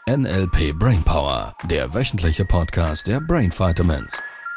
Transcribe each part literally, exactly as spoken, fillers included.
N L P Brainpower, der wöchentliche Podcast der Brain Vitamins.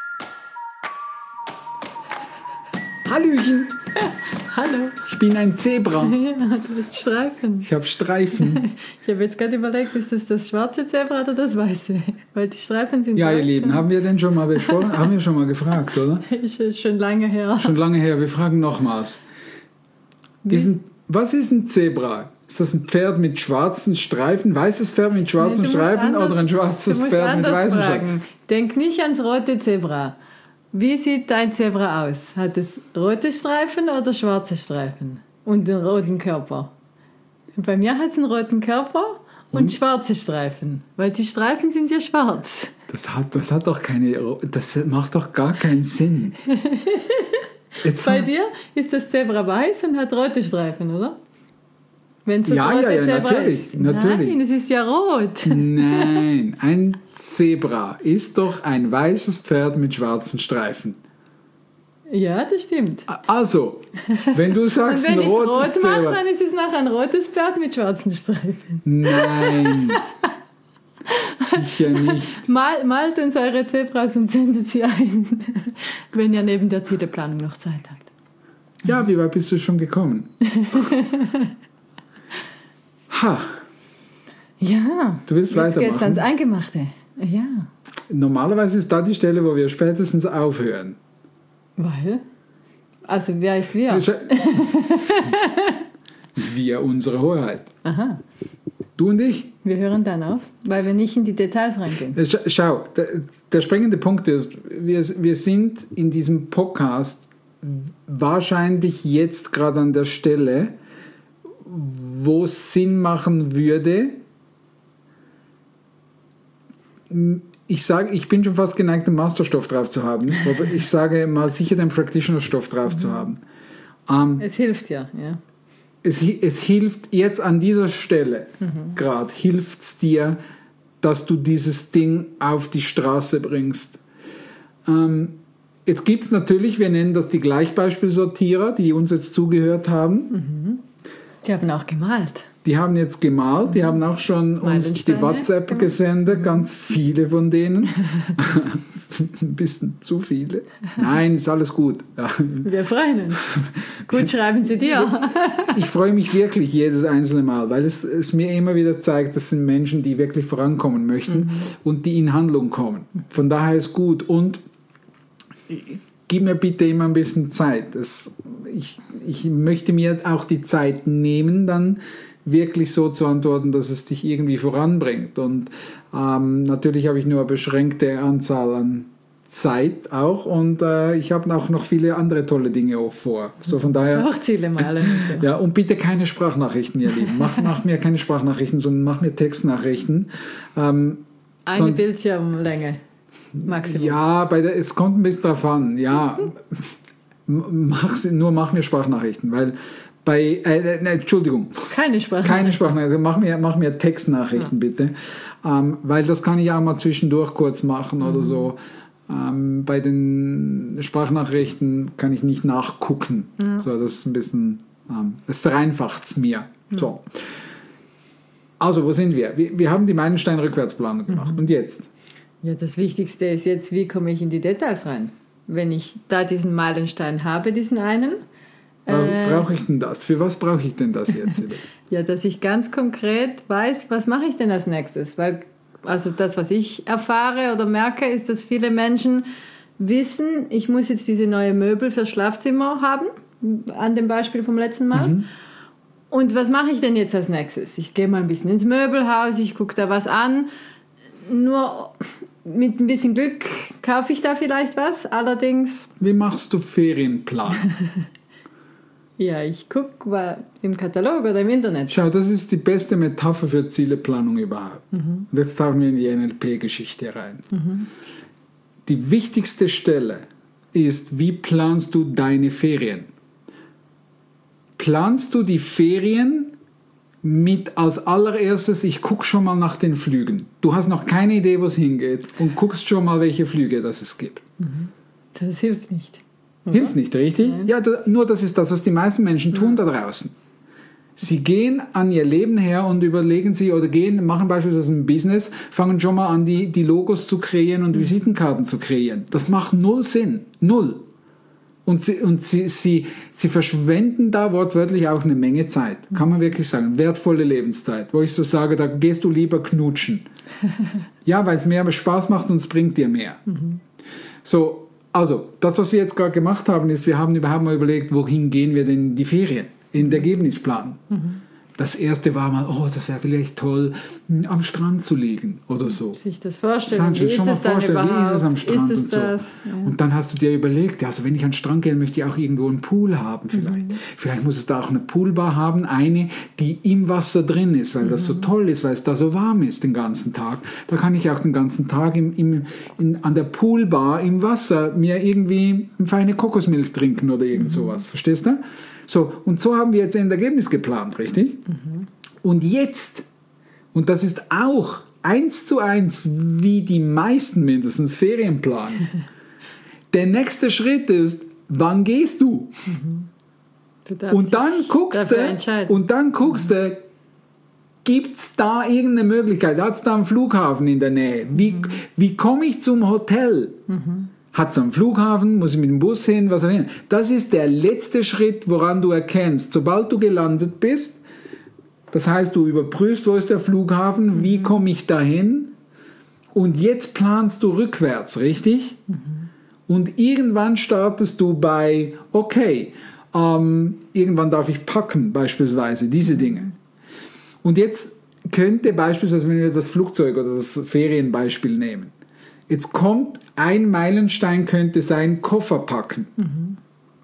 Hallöchen! Hallo. Ich bin ein Zebra. Ja, du bist Streifen. Ich habe Streifen. Ich habe jetzt gerade überlegt, ist das das schwarze Zebra oder das weiße? Weil die Streifen sind Ja, weiß. ihr Lieben, haben wir denn schon mal besprochen? Haben wir schon mal gefragt, oder? Ist schon lange her. Schon lange her. Wir fragen nochmals. Ist ein, was ist ein Zebra? Ist das ein Pferd mit schwarzen Streifen, weißes Pferd mit schwarzen Nee, du musst Streifen anders- oder ein schwarzes du musst Pferd mit anders weißen fragen. Streifen? Denk nicht ans rote Zebra. Wie sieht dein Zebra aus? Hat es rote Streifen oder schwarze Streifen? Und einen roten Körper? Bei mir hat es einen roten Körper und, und schwarze Streifen. Weil die Streifen sind ja schwarz. Das hat, das hat doch keine, das macht doch gar keinen Sinn. Jetzt Bei haben- dir ist das Zebra weiß und hat rote Streifen, oder? Wenn es das Ja, rote ja, ja, Zebra natürlich, ist. natürlich. Nein, es ist ja rot. Nein, ein Zebra ist doch ein weißes Pferd mit schwarzen Streifen. Ja, das stimmt. Also, wenn du Und sagst wenn ein ich es rotes rot mache, Zebra... dann ist es nachher ein rotes Pferd mit schwarzen Streifen. Nein, sicher nicht. Mal, malt uns eure Zebras und sendet sie ein, wenn ihr neben der Zieleplanung noch Zeit habt. Ja, wie weit bist du schon gekommen? Ha, Ja, Du willst jetzt geht's weitermachen? ans Eingemachte. Ja, normalerweise ist da die Stelle, wo wir spätestens aufhören. weil... Also wer ist wir? Wir, unsere Hoheit. Aha, Du und ich. wir hören dann auf, weil wir nicht in die Details reingehen. Sch- Schau, der, der springende Punkt ist, wir, wir sind in diesem Podcast wahrscheinlich jetzt gerade an der Stelle, wo es Sinn machen würde. Ich sage, ich bin schon fast geneigt, den Masterstoff drauf zu haben, aber ich sage mal sicher den Practitioner-Stoff drauf zu haben. Ähm, Es hilft ja, ja. es, hi- es hilft jetzt an dieser Stelle gerade, hilft es dir, dass du dieses Ding auf die Straße bringst. Ähm, jetzt gibt es natürlich, wir nennen das die Gleichbeispielsortierer, die uns jetzt zugehört haben. Die haben auch gemalt. Die haben jetzt gemalt, die haben auch schon uns die Meilensteine WhatsApp gemacht. gesendet, ganz viele von denen. Ein bisschen zu viele. Nein, ist alles gut. Ja. Wir freuen uns. Gut, schreiben Sie dir. Ich freue mich wirklich jedes einzelne Mal, weil es, es mir immer wieder zeigt, das sind Menschen, die wirklich vorankommen möchten Mhm. und die in Handlung kommen. Von daher ist gut. Und gib mir bitte immer ein bisschen Zeit. Das, ich, ich möchte mir auch die Zeit nehmen, dann wirklich so zu antworten, dass es dich irgendwie voranbringt. Und ähm, natürlich habe ich nur eine beschränkte Anzahl an Zeit auch und äh, ich habe auch noch viele andere tolle Dinge auch vor. So von daher... Auch Ziele malen und so. Ja, und bitte keine Sprachnachrichten, ihr Lieben. Mach, mach mir keine Sprachnachrichten, sondern mach mir Textnachrichten. Ähm, Eine Son- Bildschirmlänge. Maximum. ja, bei der, es kommt ein bisschen drauf an. Ja, M- mach, sie- nur mach mir Sprachnachrichten, weil bei, äh, ne, Entschuldigung, Keine Sprache. keine Sprachnachrichten, mach mir, mach mir Textnachrichten bitte, ähm, weil das kann ich auch mal zwischendurch kurz machen oder so. Ähm, bei den Sprachnachrichten kann ich nicht nachgucken. So, das ist ein bisschen, ähm, das vereinfacht es mir. So. Also, wo sind wir? Wir, wir haben die Meilenstein-Rückwärtsplanung gemacht. Und jetzt? Ja, das Wichtigste ist jetzt, wie komme ich in die Details rein? Wenn ich da diesen Meilenstein habe, diesen einen, Äh, brauche ich denn das? Für was brauche ich denn das jetzt? ja, dass ich ganz konkret weiß, was mache ich denn als nächstes? Weil, also das, was ich erfahre oder merke, ist, dass viele Menschen wissen, ich muss jetzt diese neue Möbel fürs Schlafzimmer haben, an dem Beispiel vom letzten Mal. Und was mache ich denn jetzt als nächstes? Ich gehe mal ein bisschen ins Möbelhaus, ich gucke da was an. Nur mit ein bisschen Glück kaufe ich da vielleicht was. Allerdings, Wie machst du Ferienplan? ja, ich gucke im Katalog oder im Internet. Schau, das ist die beste Metapher für Zieleplanung überhaupt. Und jetzt tauchen wir in die N L P-Geschichte rein. Die wichtigste Stelle ist, wie planst du deine Ferien? Planst du die Ferien mit als allererstes, ich gucke schon mal nach den Flügen. Du hast noch keine Idee, wo es hingeht und guckst schon mal, welche Flüge das es gibt. Das hilft nicht. Hilft nicht, richtig? Ja, da, nur das ist das, was die meisten Menschen tun da draußen. Sie gehen an ihr Leben her und überlegen sich oder gehen, machen beispielsweise ein Business, fangen schon mal an, die, die Logos zu kreieren und Visitenkarten zu kreieren. Das macht null Sinn. Null. Und, sie, und sie, sie, sie verschwenden da wortwörtlich auch eine Menge Zeit. Kann man wirklich sagen. Wertvolle Lebenszeit. Wo ich so sage, da gehst du lieber knutschen. Ja, weil es mehr Spaß macht und es bringt dir mehr. Mhm. So, also, das, was wir jetzt gerade gemacht haben, ist, wir haben überhaupt mal überlegt, wohin gehen wir denn in die Ferien? In der Ergebnisplan. Mhm. Das erste war mal, oh, das wäre vielleicht toll, am Strand zu liegen oder so. Sich das vorstellen, wie ist schon mal es dann vorstellen, überhaupt? Wie ist es am Strand ist es und so. Das? Ja. Und dann hast du dir überlegt, also wenn ich an den Strand gehe, möchte ich auch irgendwo einen Pool haben vielleicht. Mhm. Vielleicht muss es da auch eine Poolbar haben, eine, die im Wasser drin ist, weil mhm. das so toll ist, weil es da so warm ist den ganzen Tag. Da kann ich auch den ganzen Tag im, im, in, an der Poolbar im Wasser mir irgendwie eine feine Kokosmilch trinken oder irgend mhm. sowas. Verstehst du? So, und so haben wir jetzt ein Ergebnis geplant, richtig? Mhm. Und jetzt, und das ist auch eins zu eins, wie die meisten mindestens Ferien planen. Der nächste Schritt ist, wann gehst du? Mhm. Du und dann guckst du, und dann guckst du, mhm. gibt es da irgendeine Möglichkeit? Hat es da einen Flughafen in der Nähe? Wie, mhm. wie komme ich zum Hotel? Mhm. Hat es einen Flughafen? Muss ich mit dem Bus hin? Was auch immer. Das ist der letzte Schritt, woran du erkennst, sobald du gelandet bist. Das heißt, du überprüfst, wo ist der Flughafen, mhm. wie komme ich dahin? Und jetzt planst du rückwärts, richtig? Mhm. Und irgendwann startest du bei, okay, ähm, irgendwann darf ich packen, beispielsweise, diese Dinge. Und jetzt könnte beispielsweise, wenn wir das Flugzeug oder das Ferienbeispiel nehmen, jetzt kommt ein Meilenstein, könnte sein, Koffer packen. Mhm.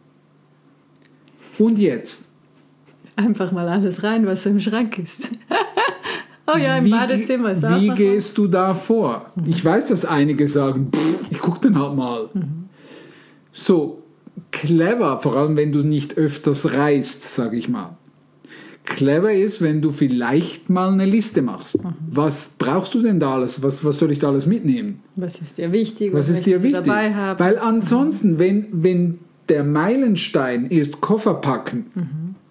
Und jetzt? Einfach mal alles rein, was so im Schrank ist. Oh ja, im wie, Badezimmer ist auch Wie noch gehst du da vor? Mhm. Ich weiß, dass einige sagen, pff, ich gucke dann halt mal. Mhm. So, clever, vor allem wenn du nicht öfters reist, sage ich mal. Clever ist, wenn du vielleicht mal eine Liste machst. Mhm. Was brauchst du denn da alles? Was, was soll ich da alles mitnehmen? Was ist dir wichtig? Was, was ist dir wichtig? Dabei haben? Weil ansonsten, mhm. wenn, wenn der Meilenstein ist, Koffer packen, mhm.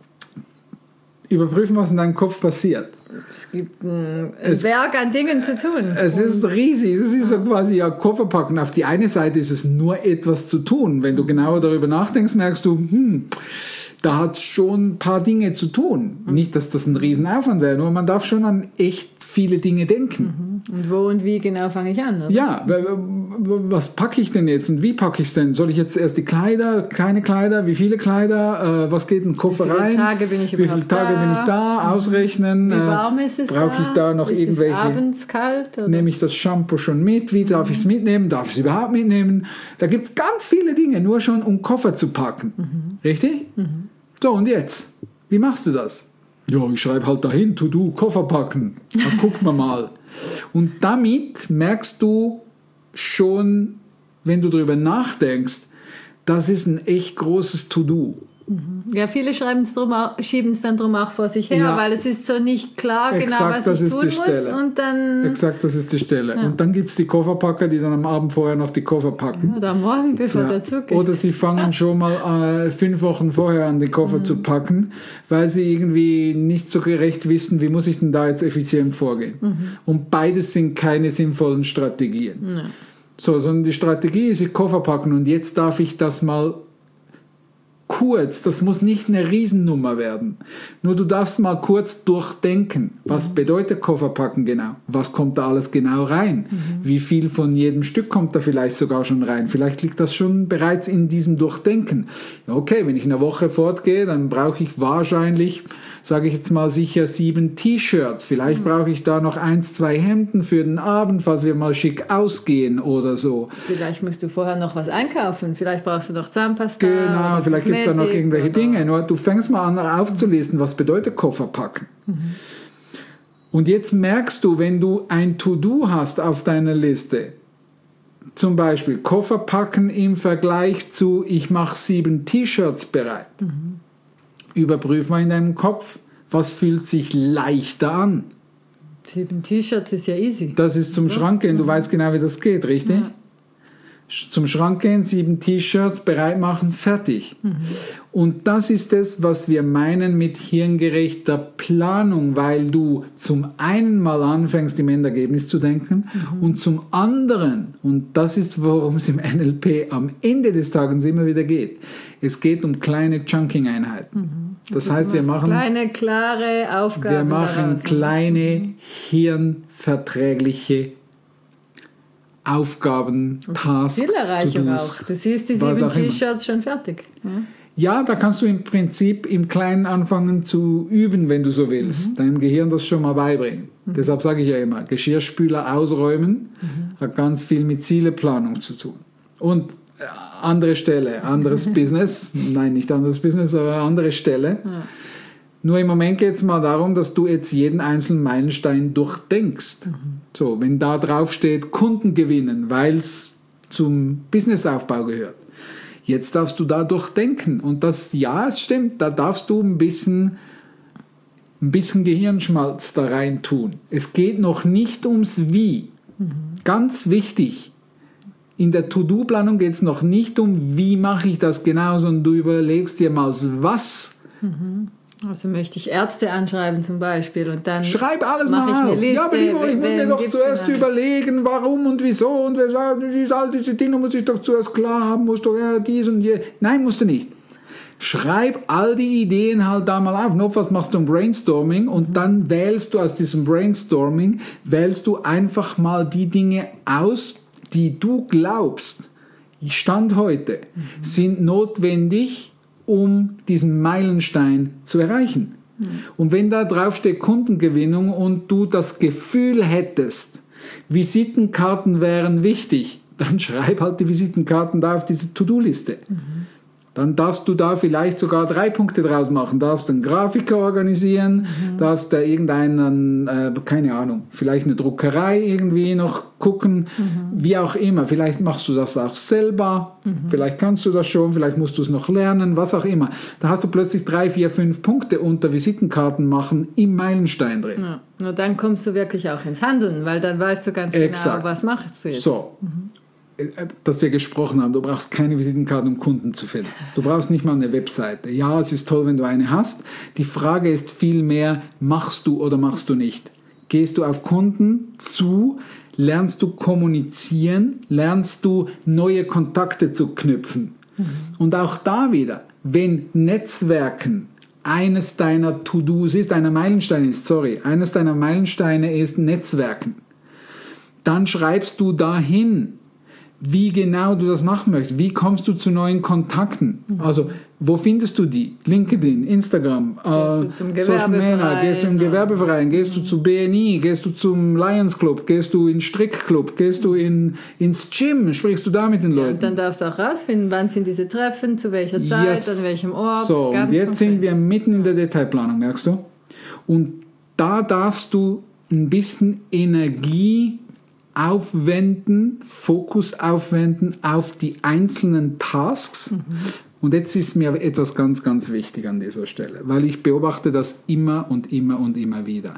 überprüfen, was in deinem Kopf passiert. Es gibt ein es, Werk an Dingen zu tun. Es ist riesig. Es ist so quasi ja Koffer packen. Auf die eine Seite ist es nur etwas zu tun. Wenn du genauer darüber nachdenkst, merkst du, hm, da hat es schon ein paar Dinge zu tun. Mhm. Nicht, dass das ein Riesenaufwand wäre, nur man darf schon an echt viele Dinge denken. Mhm. Und wo und wie genau fange ich an? Oder? Ja, was packe ich denn jetzt und wie packe ich es denn? Soll ich jetzt erst die Kleider, keine Kleider, wie viele Kleider, äh, was geht in den Koffer rein? Wie viele Tage bin ich Wie viele Tage da? bin ich da? Ausrechnen. Wie warm ist es Brauche da? ich da noch ist irgendwelche? Es abends kalt? Oder? Nehme ich das Shampoo schon mit? Wie darf ich es mitnehmen? Darf ich es überhaupt mitnehmen? Da gibt es ganz viele Dinge, nur schon um Koffer zu packen. Mhm. Richtig? Mhm. So, und jetzt? Wie machst du das? Ja, ich schreibe halt dahin, To-Do, Koffer packen. Dann gucken wir mal. Und damit merkst du schon, wenn du darüber nachdenkst, das ist ein echt großes To-Do. Ja, viele schreiben es drum, schieben es dann drum auch vor sich her, ja. weil es ist so nicht klar Exakt, genau, was das ich ist tun die muss. Stelle. Und dann Exakt, das ist die Stelle. Ja. Und dann gibt es die Kofferpacker, die dann am Abend vorher noch die Koffer packen. Oder morgen, bevor ja. der Zug geht. Oder sie fangen schon mal äh, fünf Wochen vorher an, den Koffer mhm. zu packen, weil sie irgendwie nicht so recht wissen, wie muss ich denn da jetzt effizient vorgehen. Mhm. Und beides sind keine sinnvollen Strategien. Ja. So, sondern die Strategie ist, ich Koffer packen und jetzt darf ich das mal kurz, das muss nicht eine Riesennummer werden. Nur du darfst mal kurz durchdenken, was mhm. bedeutet Koffer packen genau? Was kommt da alles genau rein? Mhm. Wie viel von jedem Stück kommt da vielleicht sogar schon rein? Vielleicht liegt das schon bereits in diesem Durchdenken. Ja, okay, wenn ich eine Woche fortgehe, dann brauche ich wahrscheinlich, sage ich jetzt mal sicher, sieben T-Shirts. Vielleicht mhm. brauche ich da noch eins, zwei Hemden für den Abend, falls wir mal schick ausgehen oder so. Vielleicht musst du vorher noch was einkaufen. Vielleicht brauchst du noch Zahnpasta. Genau, oder vielleicht gibt es da noch irgendwelche oder Dinge. Nur du fängst mal an aufzulesen, was bedeutet Koffer packen. Mhm. Und jetzt merkst du, wenn du ein To-Do hast auf deiner Liste, zum Beispiel Koffer packen im Vergleich zu ich mache sieben T-Shirts bereit. Mhm. Überprüf mal in deinem Kopf, was fühlt sich leichter an. Sieben T-Shirts ist ja easy. Das ist zum Schrank gehen, du mhm. weißt genau, wie das geht, richtig? Ja. zum Schrank gehen, sieben T-Shirts bereit machen, fertig. Mhm. Und das ist es, was wir meinen mit hirngerechter Planung, weil du zum einen mal anfängst, im Endergebnis zu denken mhm. und zum anderen, und das ist, worum es im N L P am Ende des Tages immer wieder geht, es geht um kleine Chunking-Einheiten. Mhm. Das also heißt, wir machen kleine, klare Aufgaben. Wir machen daraus. kleine, mhm. hirnverträgliche Aufgaben, Tasks, Zielerreichung To-Dos, auch. Du siehst die sieben T-Shirts schon fertig. Ja. Ja, da kannst du im Prinzip im Kleinen anfangen zu üben, wenn du so willst. Mhm. Deinem Gehirn das schon mal beibringen. Mhm. Deshalb sage ich ja immer, Geschirrspüler ausräumen mhm. hat ganz viel mit Zieleplanung zu tun. Und äh, andere Stelle, anderes Business, nein, nicht anderes Business, aber andere Stelle. Ja. Nur im Moment geht es mal darum, dass du jetzt jeden einzelnen Meilenstein durchdenkst. Mhm. So, wenn da drauf steht, Kunden gewinnen, weil es zum Businessaufbau gehört. Jetzt darfst du da durchdenken. Und das, ja, es stimmt, da darfst du ein bisschen, ein bisschen Gehirnschmalz da rein tun. Es geht noch nicht ums Wie. Mhm. Ganz wichtig. In der To-Do-Planung geht es noch nicht um, wie mache ich das genau, sondern du überlegst dir mal das Was. Mhm. Also möchte ich Ärzte anschreiben zum Beispiel und dann schreib alles mal ich auf. Eine Liste, ja, aber lieber, ich muss mir doch zuerst überlegen, warum und wieso und weshalb. All diese Dinge muss ich doch zuerst klar haben, muss doch ja, dies und je. Nein, musst du nicht. Schreib all die Ideen halt da mal auf. Notfalls machst du ein Brainstorming und dann wählst du aus diesem Brainstorming, wählst du einfach mal die Dinge aus, die du glaubst, Stand heute, mhm. sind notwendig, um diesen Meilenstein zu erreichen. Mhm. Und wenn da drauf steht Kundengewinnung und du das Gefühl hättest, Visitenkarten wären wichtig, dann schreib halt die Visitenkarten da auf diese To-Do-Liste. Mhm. Dann darfst du da vielleicht sogar drei Punkte draus machen. Darfst einen Grafiker organisieren, mhm. darfst da irgendeinen, äh, keine Ahnung, vielleicht eine Druckerei irgendwie noch gucken, mhm. wie auch immer. Vielleicht machst du das auch selber, mhm. vielleicht kannst du das schon, vielleicht musst du es noch lernen, was auch immer. Da hast du plötzlich drei, vier, fünf Punkte unter Visitenkarten machen im Meilenstein drin. Ja. Nur dann kommst du wirklich auch ins Handeln, weil dann weißt du ganz Exakt. genau, was machst du jetzt. So. Mhm. Dass wir gesprochen haben, du brauchst keine Visitenkarte, um Kunden zu finden. Du brauchst nicht mal eine Webseite. Ja, es ist toll, wenn du eine hast. Die Frage ist vielmehr, machst du oder machst du nicht? Gehst du auf Kunden zu, lernst du kommunizieren, lernst du neue Kontakte zu knüpfen. Mhm. Und auch da wieder, wenn Netzwerken eines deiner To-Dos ist, deiner Meilensteine ist, sorry, eines deiner Meilensteine ist Netzwerken, dann schreibst du dahin, wie genau du das machen möchtest. Wie kommst du zu neuen Kontakten? Mhm. Also, wo findest du die? LinkedIn, Instagram, äh, Social Media, gehst du im Gewerbeverein, gehst du zu B N I, gehst du zum Lions Club, gehst du in den Strickclub, gehst du in, ins Gym, sprichst du da mit den Leuten? Ja, und dann darfst du auch rausfinden, wann sind diese Treffen, zu welcher Zeit, yes. an welchem Ort. So, ganz und jetzt konkret. sind wir mitten in der Detailplanung, merkst du? Und da darfst du ein bisschen Energie aufwenden, Fokus aufwenden auf die einzelnen Tasks. Mhm. Und jetzt ist mir etwas ganz, ganz wichtig an dieser Stelle, weil ich beobachte das immer und immer und immer wieder.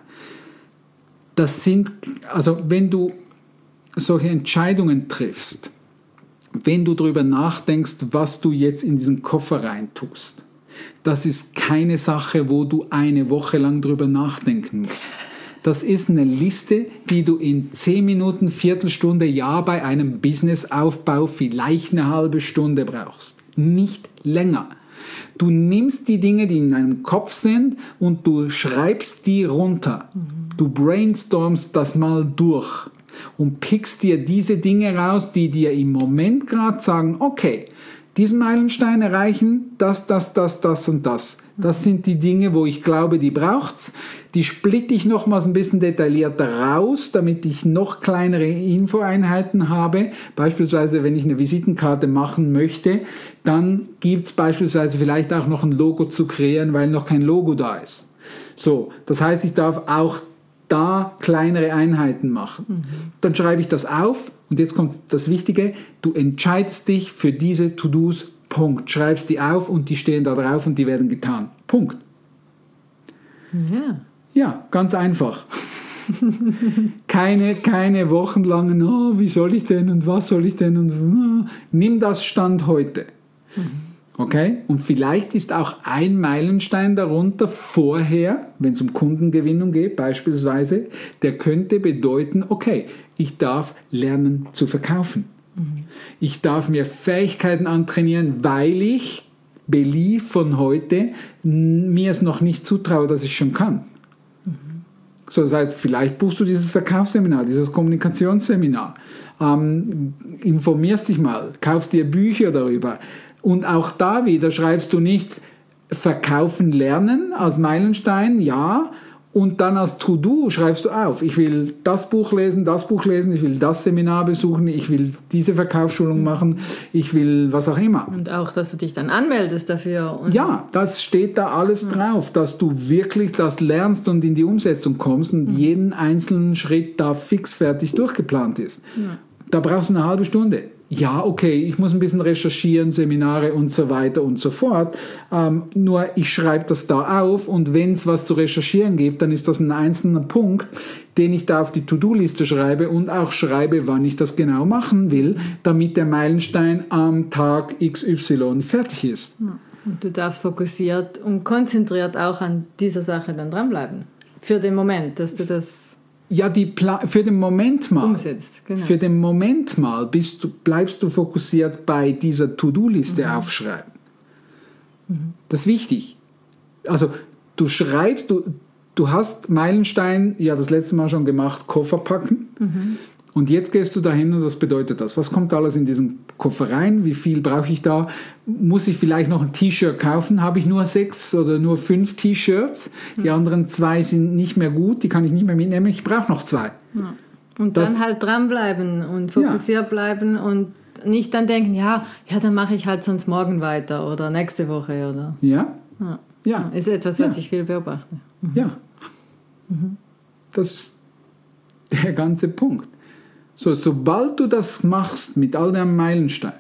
Das sind, also wenn du solche Entscheidungen triffst, wenn du darüber nachdenkst, was du jetzt in diesen Koffer rein tust, das ist keine Sache, wo du eine Woche lang drüber nachdenken musst. Das ist eine Liste, die du in zehn Minuten, Viertelstunde, ja, bei einem Businessaufbau vielleicht eine halbe Stunde brauchst. Nicht länger. Du nimmst die Dinge, die in deinem Kopf sind und du schreibst die runter. Mhm. Du brainstormst das mal durch und pickst dir diese Dinge raus, die dir im Moment gerade sagen, okay, diesen Meilenstein erreichen, das, das, das, das und das. Das sind die Dinge, wo ich glaube, die braucht's. Die splitte ich nochmals ein bisschen detaillierter raus, damit ich noch kleinere Infoeinheiten habe. Beispielsweise, wenn ich eine Visitenkarte machen möchte, dann gibt's beispielsweise vielleicht auch noch ein Logo zu kreieren, weil noch kein Logo da ist. So, das heißt, ich darf auch da kleinere Einheiten machen. Mhm. Dann schreibe ich das auf und jetzt kommt das Wichtige, du entscheidest dich für diese To-Dos, Punkt. Schreibst die auf und die stehen da drauf und die werden getan. Punkt. Ja. Ja, ganz einfach. keine, keine wochenlangen, oh, wie soll ich denn und was soll ich denn und uh, nimm das Stand heute. Okay? Und vielleicht ist auch ein Meilenstein darunter vorher, wenn es um Kundengewinnung geht beispielsweise, der könnte bedeuten, okay, ich darf lernen zu verkaufen. Mhm. Ich darf mir Fähigkeiten antrainieren, weil ich Belief von heute mir es noch nicht zutraue, dass ich schon kann. Mhm. So, das heißt, vielleicht buchst du dieses Verkaufsseminar, dieses Kommunikationsseminar, ähm, informierst dich mal, kaufst dir Bücher darüber. Und auch da wieder schreibst du nicht verkaufen lernen als Meilenstein, ja, und dann als To-Do schreibst du auf, ich will das Buch lesen, das Buch lesen, ich will das Seminar besuchen, ich will diese Verkaufsschulung machen, ich will was auch immer. Und auch, dass du dich dann anmeldest dafür. Und ja, das steht da alles ja. drauf, dass du wirklich das lernst und in die Umsetzung kommst und mhm. jeden einzelnen Schritt da fix fertig durchgeplant ist. Ja. Da brauchst du eine halbe Stunde. Ja, okay, ich muss ein bisschen recherchieren, Seminare und so weiter und so fort. Ähm, nur ich schreibe das da auf und wenn es was zu recherchieren gibt, dann ist das ein einzelner Punkt, den ich da auf die To-Do-Liste schreibe und auch schreibe, wann ich das genau machen will, damit der Meilenstein am Tag X Y fertig ist. Ja. Und du darfst fokussiert und konzentriert auch an dieser Sache dann dranbleiben. Für den Moment, dass du das... Ja, die Pla- für den Moment mal, umsetzt, genau. Für den Moment mal bist du, bleibst du fokussiert bei dieser To-Do-Liste mhm. aufschreiben. Mhm. Das ist wichtig. Also du schreibst, du, du hast Meilenstein, ja das letzte Mal schon gemacht, Koffer packen. Mhm. Und jetzt gehst du dahin und was bedeutet das? Was kommt alles in diesen Koffer rein? Wie viel brauche ich da? Muss ich vielleicht noch ein T-Shirt kaufen? Habe ich nur sechs oder nur fünf T-Shirts? Die anderen zwei sind nicht mehr gut, die kann ich nicht mehr mitnehmen. Ich brauche noch zwei. Ja. Und das, dann halt dranbleiben und fokussiert ja. bleiben und nicht dann denken, ja, ja, dann mache ich halt sonst morgen weiter oder nächste Woche. Oder. Ja. Ja. ja. Ist etwas, was ja. ich viel beobachte. Mhm. Ja. Mhm. Das ist der ganze Punkt. So, sobald du das machst mit all deinem Meilenstein,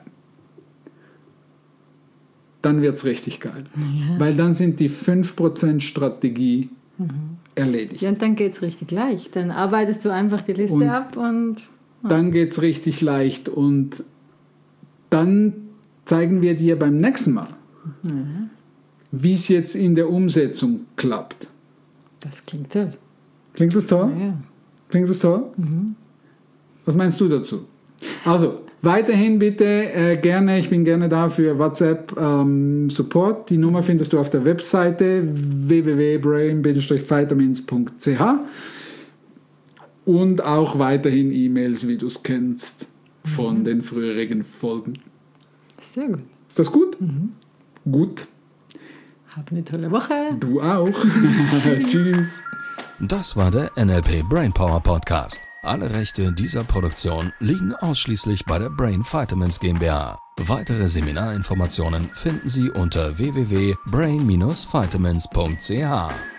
dann wird es richtig geil. Ja. Weil dann sind die fünf Prozent Strategie mhm. erledigt. Ja, und dann geht es richtig leicht. Dann arbeitest du einfach die Liste und ab und... Ja. Dann geht es richtig leicht und dann zeigen wir dir beim nächsten Mal, mhm. wie es jetzt in der Umsetzung klappt. Das klingt toll. Klingt das toll? Ja, ja. Klingt das toll? Mhm. Was meinst du dazu? Also, weiterhin bitte äh, gerne, ich bin gerne da für WhatsApp ähm, Support. Die Nummer findest du auf der Webseite w w w punkt brain vitamins punkt c h und auch weiterhin E-Mails, wie du es kennst, von mhm. den früheren Folgen. Sehr gut. Ist das gut? Mhm. Gut. Hab eine tolle Woche. Du auch. Tschüss. Das war der N L P Brainpower Podcast. Alle Rechte dieser Produktion liegen ausschließlich bei der Brain Vitamins GmbH. Weitere Seminarinformationen finden Sie unter w w w punkt brain dash vitamins punkt c h.